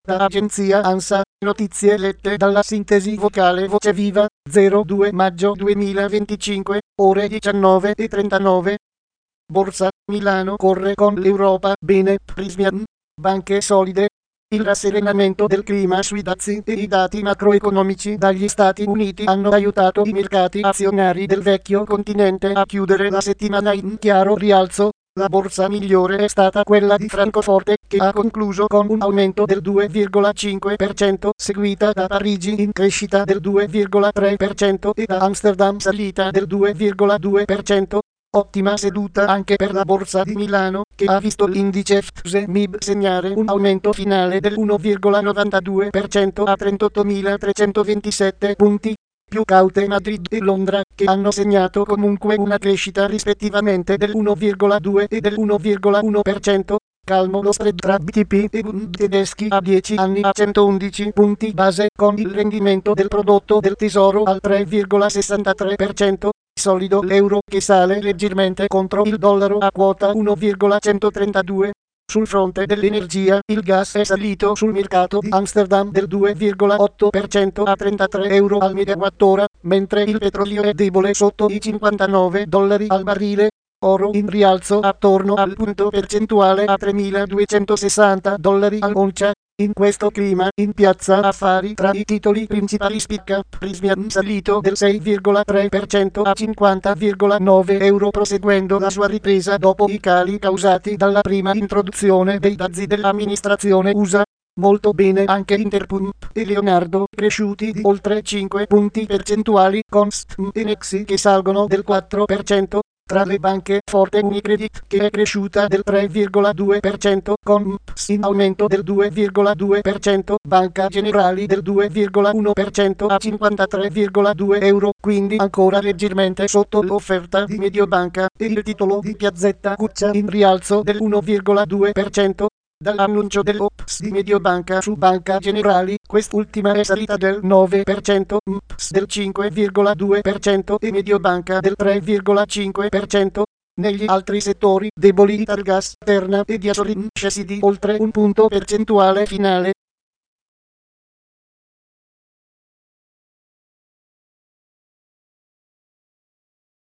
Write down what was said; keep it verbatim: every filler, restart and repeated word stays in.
Da agenzia ANSA, notizie lette dalla sintesi vocale Voce Viva, zero due maggio duemilaventicinque, ore diciannove e trentanove. Borsa, Milano corre con l'Europa, bene, Prismian, banche solide. Il rasserenamento del clima sui dazi e i dati macroeconomici dagli Stati Uniti hanno aiutato i mercati azionari del vecchio continente a chiudere la settimana in chiaro rialzo. La borsa migliore è stata quella di Francoforte, che ha concluso con un aumento del due virgola cinque per cento, seguita da Parigi in crescita del due virgola tre per cento e da Amsterdam salita del due virgola due per cento. Ottima seduta anche per la borsa di Milano, che ha visto l'indice F T S E M I B segnare un aumento finale del uno virgola novantadue per cento a trentottomilatrecentoventisette punti. Più caute Madrid e Londra, che hanno segnato comunque una crescita rispettivamente del uno virgola due e del uno virgola uno per cento. Calmo lo spread tra B T P e Bund tedeschi a dieci anni a centoundici punti base, con il rendimento del prodotto del tesoro al tre virgola sessantatré per cento. Solido l'euro, che sale leggermente contro il dollaro a quota uno virgola centotrentadue. Sul fronte dell'energia, il gas è salito sul mercato di Amsterdam del due virgola otto per cento a trentatré euro al megawattora, mentre il petrolio è debole sotto i cinquantanove dollari al barile. Oro in rialzo attorno al punto percentuale a tremiladuecentosessanta dollari all'oncia. In questo clima, in piazza affari tra i titoli principali spicca Prismian salito del sei virgola tre per cento a cinquanta virgola nove euro, proseguendo la sua ripresa dopo i cali causati dalla prima introduzione dei dazi dell'amministrazione U S A. Molto bene anche Interpump e Leonardo, cresciuti di oltre cinque punti percentuali, con S T M e Nexi che salgono del quattro per cento. Tra le banche, forte Unicredit, che è cresciuta del tre virgola due per cento, con M P S in aumento del due virgola due per cento, Banca Generali del due virgola uno per cento a cinquantatré virgola due euro, quindi ancora leggermente sotto l'offerta di Mediobanca, e il titolo di Piazzetta Cuccia in rialzo del uno virgola due per cento. Dall'annuncio dell'O P S di Mediobanca su Banca Generali, quest'ultima è salita del nove per cento, M P S del cinque virgola due per cento e Mediobanca del tre virgola cinque per cento. Negli altri settori, deboli Italgas, Terna e Diasorin scesi di oltre un punto percentuale finale.